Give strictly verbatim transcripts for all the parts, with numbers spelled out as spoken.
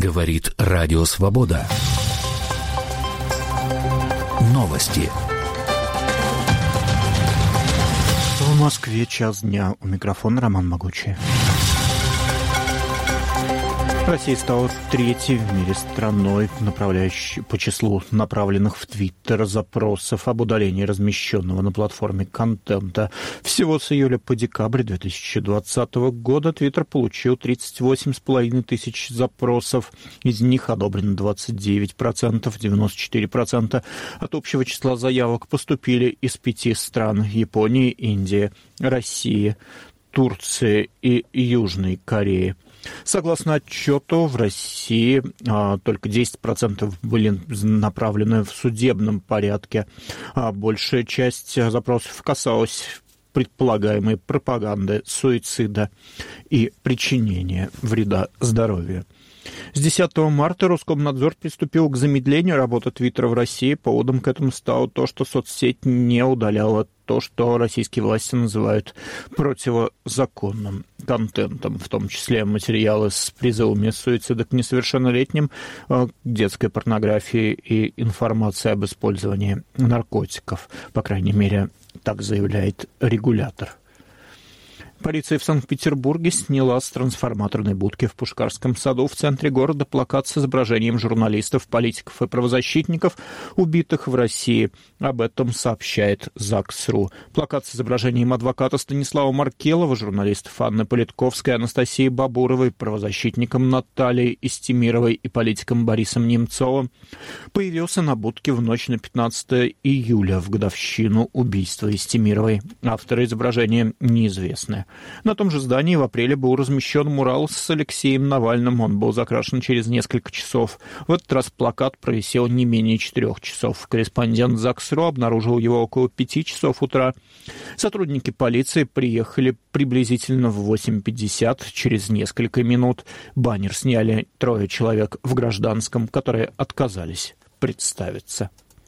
Говорит Радио Свобода. Новости. В Москве час дня. У микрофона Роман Могучий. Россия стала третьей в мире страной, направляющей по числу направленных в Твиттер запросов об удалении размещенного на платформе контента. Всего с июля по декабрь две тысячи двадцатого года Твиттер получил тридцать восемь с половиной тысяч запросов. Из них одобрено двадцать девять процентов, девяносто четыре процента от общего числа заявок поступили из пяти стран: Японии, Индии, России, Турции и Южной Кореи. Согласно отчету, в России а, только десять процентов были направлены в судебном порядке, а большая часть запросов касалась предполагаемой пропаганды, суицида и причинения вреда здоровью. С десятого марта Роскомнадзор приступил к замедлению работы Твиттера в России. Поводом к этому стало то, что соцсеть не удаляла то, что российские власти называют противозаконным контентом, в том числе материалы с призывами суицида к несовершеннолетним, детской порнографии и информации об использовании наркотиков. По крайней мере, так заявляет регулятор. Полиция в Санкт-Петербурге сняла с трансформаторной будки в Пушкарском саду в центре города плакат с изображением журналистов, политиков и правозащитников, убитых в России. Об этом сообщает ЗАГС.ру. Плакат с изображением адвоката Станислава Маркелова, журналистов Анны Политковской, Анастасии Бабуровой, правозащитником Натальей Истемировой и политиком Борисом Немцовым появился на будке в ночь на пятнадцатое июля, в годовщину убийства Истемировой. Авторы изображения неизвестны. На том же здании в апреле был размещен мурал с Алексеем Навальным. Он был закрашен через несколько часов. В этот раз плакат провисел не менее четырех часов. Корреспондент ЗАГС.ру обнаружил его около пяти часов утра. Сотрудники полиции приехали приблизительно в восемь пятьдесят. Через несколько минут баннер сняли трое человек в гражданском, которые отказались представиться.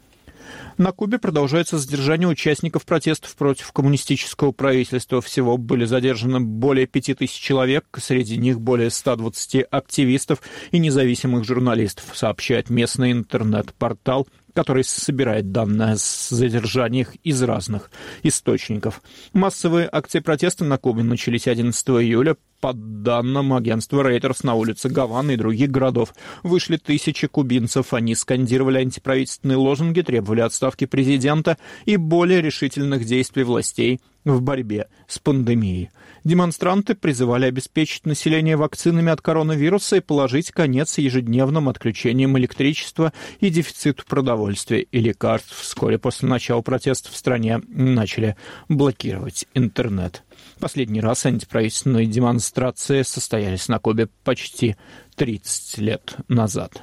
На Кубе продолжается задержание участников протестов против коммунистического правительства. Всего были задержаны более пяти тысяч человек, среди них более ста двадцати активистов и независимых журналистов, сообщает местный интернет-портал, который собирает данные о задержаниях из разных источников. Массовые акции протеста на Кубе начались одиннадцатого июля. По данным агентства Reuters, на улице Гаваны и других городов вышли тысячи кубинцев. Они скандировали антиправительственные лозунги, требовали отставки президента и более решительных действий властей в борьбе с пандемией. Демонстранты призывали обеспечить население вакцинами от коронавируса и положить конец ежедневным отключениям электричества и дефициту продовольствия и лекарств. Вскоре после начала протестов в стране начали блокировать интернет. Последний раз антиправительственные демонстрации состоялись на Кубе почти тридцать лет назад.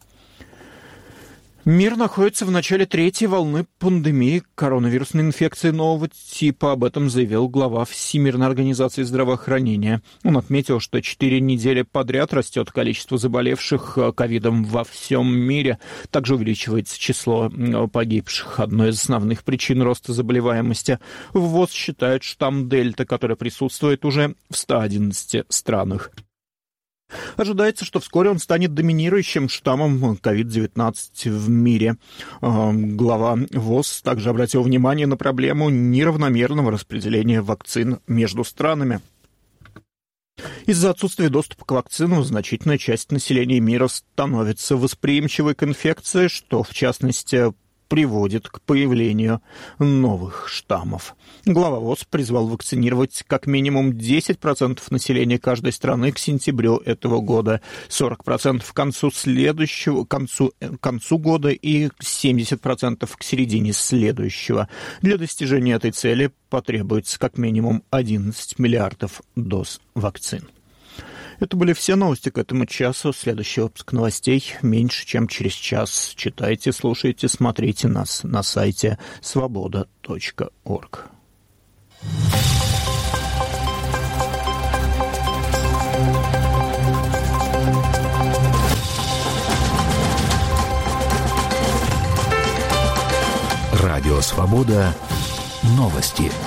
Мир находится в начале третьей волны пандемии коронавирусной инфекции нового типа. Об этом заявил глава Всемирной организации здравоохранения. Он отметил, что четыре недели подряд растет количество заболевших ковидом во всем мире. Также увеличивается число погибших. Одной из основных причин роста заболеваемости ВОЗ считает штамм Дельта, который присутствует уже в ста одиннадцати странах. Ожидается, что вскоре он станет доминирующим штаммом ковид девятнадцать в мире. Глава ВОЗ также обратил внимание на проблему неравномерного распределения вакцин между странами. Из-за отсутствия доступа к вакцинам значительная часть населения мира становится восприимчивой к инфекции, что, в частности, приводит к появлению новых штаммов. Глава ВОЗ призвал вакцинировать как минимум десять процентов населения каждой страны к сентябрю этого года, сорок процентов к концу следующего, к концу, к концу года и семьдесят процентов к середине следующего. Для достижения этой цели потребуется как минимум одиннадцать миллиардов доз вакцин. Это были все новости к этому часу. Следующий выпуск новостей меньше, чем через час. Читайте, слушайте, смотрите нас на сайте свобода точка орг. Радио «Свобода». Новости.